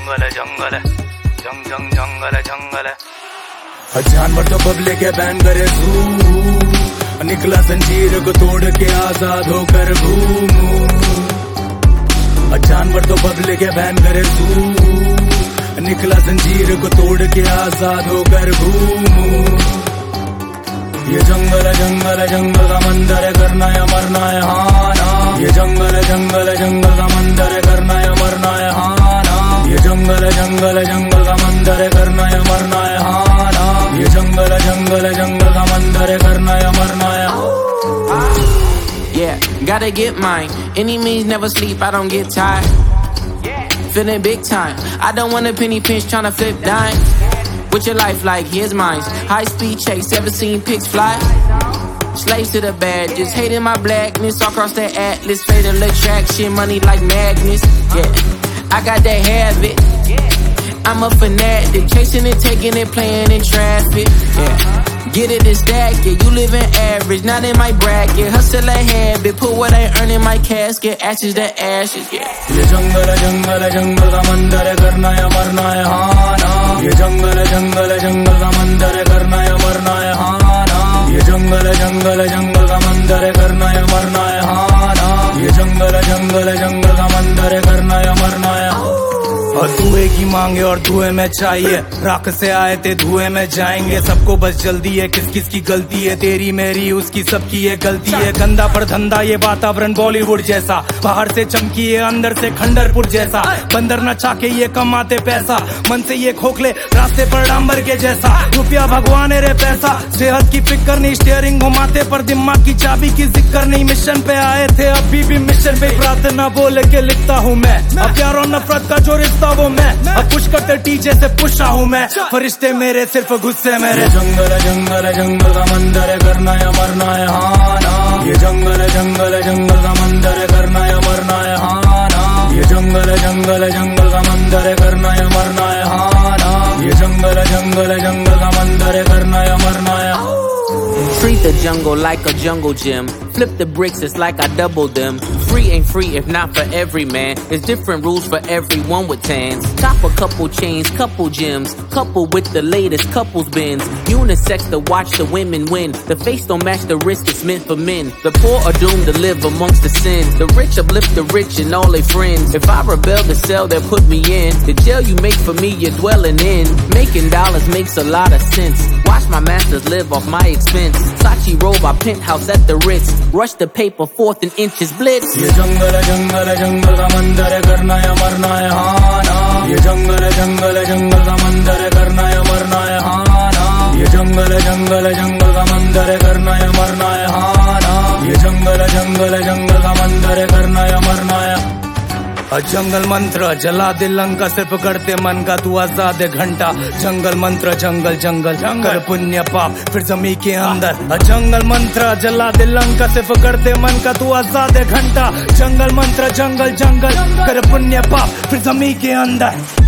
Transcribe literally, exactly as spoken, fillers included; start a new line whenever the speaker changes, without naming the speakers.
जंगल जंगल जंग जंग जंगल जंगल। जानवर तो पब्लिक है बैन करे जू, निकला जंजीर को तोड़ के आजाद होकर घूमूं। जानवर तो पब्लिक है बैन करे जू, निकला जंजीर को तोड़ के आजाद होकर घूमूं। ये जंगल जंगल जंगल का मंदिर है, करना या मरना है हाँ ना। ये जंगल जंगल जंगल का मंदिर है, करना या मरना है हाँ ना। ये जंगल जंगल जंगल का मंदिर है, करना या मरना है हाँ ना। ये जंगल जंगल जंगल का मंदिर है, करना या मरना है हाँ।
Yeah, gotta get mine. Enemies never sleep, I don't get tired. Feeling big time, I don't want a penny pinch tryna flip dime. With your life like here's mine. High speed chase, ever seen pigs fly? Slaves to the bad, just hating my blackness. All across that atlas, fatal attraction, money like magnets. Yeah, I got that habit. I'm a fanatic, chasing it, taking it, playing in traffic. Yeah, get it and stack it. You live in average, not in my bracket. Hustle a habit, put what I earn in my casket. Ashes to ashes, yeah.
ये जंगल जंगल जंगल का मंदिर है, करना या मरना है हाँ ना। ये जंगल जंगल जंगल का मंदिर है, करना या मरना है हाँ ना। ये जंगल जंगल जंगल का मंदिर है, करना या मरना है हाँ ना। ये जंगल जंगल जंगल का मंदिर है, करना या मरना है हाँ। और धुएं की मांगे और धुएं में चाहिए, राख से आए थे धुएं में जाएंगे। सबको बस जल्दी है, किस किस की गलती है, तेरी मेरी उसकी सबकी ये गलती है। गंदा पर धंधा ये वातावरण बॉलीवुड जैसा, बाहर से चमकी है अंदर से खंडरपुर जैसा। बंदर न चाके ये कमाते पैसा, मन से ये खोखले रास्ते पर डांबर के जैसा। रुपया भगवान रे पैसा, सेहत की फिक्र नहीं, स्टीयरिंग घुमाते पर दिमाग की चाबी की जिक्र नहीं। मिशन पे आए थे अभी भी मिशन पे, प्रार्थना बोल के लिखता हूँ मैं। अब प्यार और नफरत का जो रिश्ता वो मैं, अब पुश करते टीचे से पुशा हूँ मैं। फरिश्ते मेरे सिर्फ गुस्से मेरे। जंगल जंगल जंगल का मंदिर है, करना या मरना है हाँ ना। ये जंगल जंगल जंगल का मंदिर है, करना या मरना है हाँ ना। ये जंगल जंगल जंगल का मंदिर है, करना या मरना है हाँ ना। ये जंगल जंगल जंगल का मंदिर है, करना या मरना है हाँ।
Treat the jungle like a jungle gym. Flip the bricks, it's like I double them. Free ain't free if not for every man. There's different rules for everyone with tans. Top a couple chains, couple gems. Couple with the latest couples bins. Unisex to watch the women win. The face don't match the risk, it's meant for men. The poor are doomed to live amongst the sin. The rich uplift the rich and all their friends. If I rebel to sell, they'll put me in. The jail you make for me, you're dwelling in. Making dollars makes a lot of sense. Watch my masters live off my expense. Sachi robe, our penthouse at the Ritz. Rush the paper, fourth and inches blitz.
ये जंगल जंगल जंगल का मंदिर है, करना या मरना है हाँ ना। ये जंगल जंगल जंगल का मंदिर है, करना या मरना है हाँ ना। ये जंगल जंगल जंगल का मंदिर है, करना या मरना है हाँ ना। ये जंगल जंगल जंगल का मंदिर है, करना या मरना है। जंगल मंत्र जला दे लंका, सिर्फ करते मन का तू आजाद घंटा। जंगल मंत्र जंगल जंगल कर पुण्य पाप फिर जमी के अंदर। जंगल मंत्र जला दे लंका, सिर्फ करते मन का तू आजाद घंटा। जंगल मंत्र जंगल जंगल कर पुण्य पाप फिर जमी के अंदर।